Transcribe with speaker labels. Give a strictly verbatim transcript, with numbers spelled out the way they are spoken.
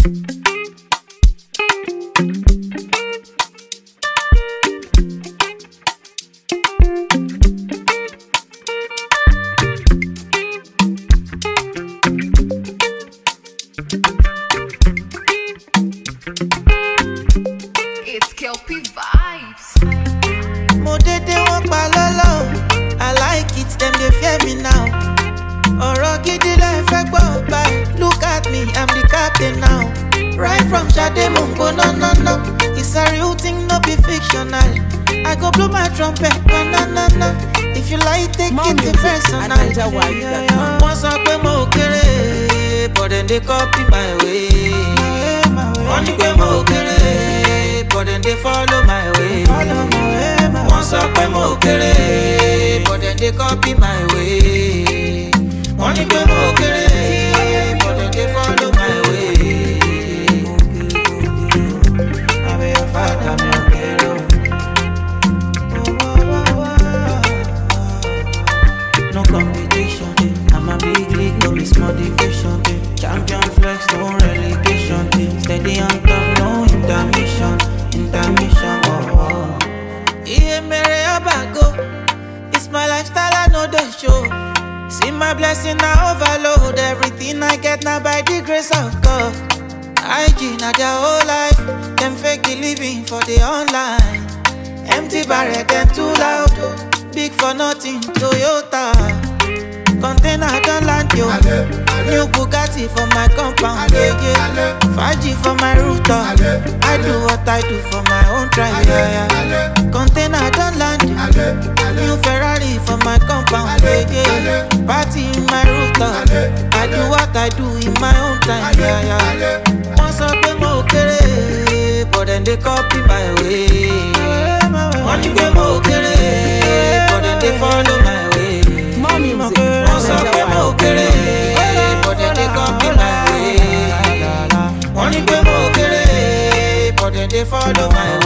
Speaker 1: It's Kelpie vibes.
Speaker 2: Mo dede won pa lolo. I like it, them they fear me now. Ọ̀rọ̀ gidi lẹ fẹ́ gbọ́ báyìí. Look at me, I'm the captain now. Right from Sade Mungo, no no no. It's a real thing, no be fictional. I go blow my trumpet, no no no no. If you like, take
Speaker 3: More
Speaker 2: it
Speaker 3: music
Speaker 2: personal.
Speaker 3: at Niger Wide dot com.
Speaker 2: Wọ́n sọ pé mo kéré, but then they copy my way. Wọ́n ní pé mo kéré, but then they follow my way. Wọ́n sọ pé mo kéré, but then they copy my way. Wọ́n ní pé mo kéré, but then they follow my way. Àbí ọ̀fadà mi ò kéré o. No competition, I'm a big league, no miss motivation. Champion flex, no relegation. Steady on top, no intermission, intermission. Oh, oh. Iye mere abago, it's my lifestyle, I know the show. See my blessing, I overload. Everything I get now by the grace of God. I G not their whole life, them fake living for the online. Empty barrel, them too loud. Big for nothing, Toyota. Container don't land yo. New Bugatti for my compound, yeah, yeah. five G for my rooftop. I do what I do for my own tribe, yeah, yeah. Container don't land yo. New Ferrari for my compound, yeah, yeah. Party in my rooftop. I do what I do in my own time, yeah, yeah. Once up in mo kere, but then they copy my way. Once you get mo kere, but then they follow my way.
Speaker 3: More music.
Speaker 2: Once up in mo kere, but then they copy my way. Once you get mo kere, but then they follow my way.